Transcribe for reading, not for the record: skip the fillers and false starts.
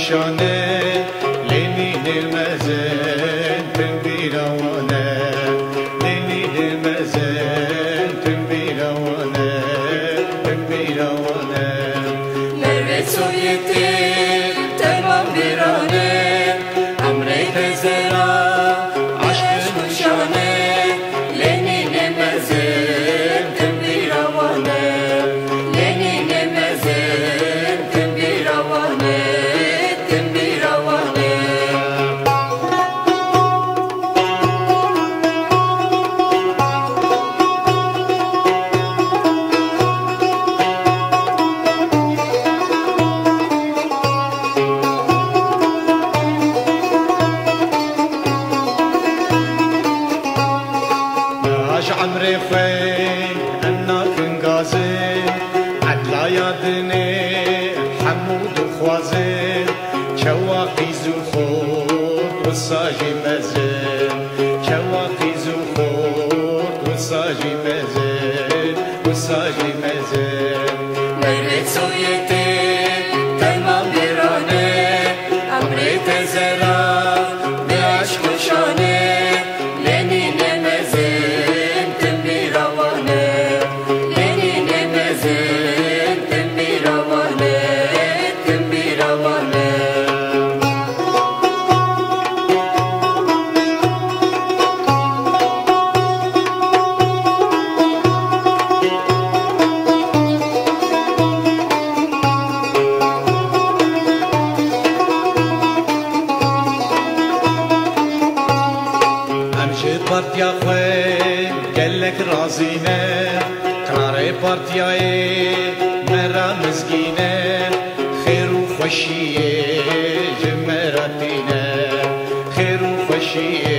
کشانه لینی مزن تن بیروانه لینی مزن تن بیروانه تن بیروانه نروید سویتی تمام بیرانه امریت زرا عشق نشانه لینی مزن تن بیروانه لینی مزن تن بیروانه تن بیروانه عمري خوين أنا كنغازي عدلا يادني حمود خوازي شواقي زخور وصاجي مزن شواقي زخور وصاجي مزن وصاجي مزن نروید سویتی تمام بیرانه امریت زرا به عشق نشانه لینی مزن تن بیروانه لینی مزن تن بیروانه تن بیروانه بارتيا خوين قالك رازينه كناري بارتياي مرا مسكينه خير وخشيه جمراتينه خير وخشيه